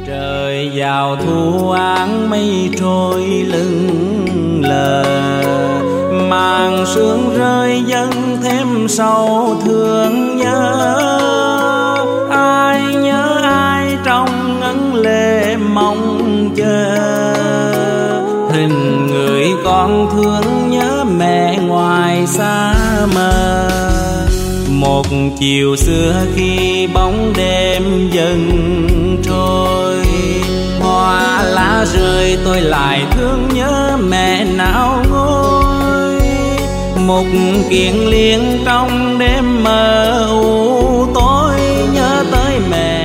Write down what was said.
Trời vào thu áng mây trôi lững lờ, màn sương rơi dâng thêm sâu thương nhớ. Ai nhớ ai trong ngấn lệ mong chờ, hình người con thương nhớ mẹ ngoài xa mờ. Một chiều xưa khi bóng đêm dần trôi, hoa lá rơi tôi lại thương nhớ mẹ nào ngôi. Một kiền liên trong đêm mờ u tối nhớ tới mẹ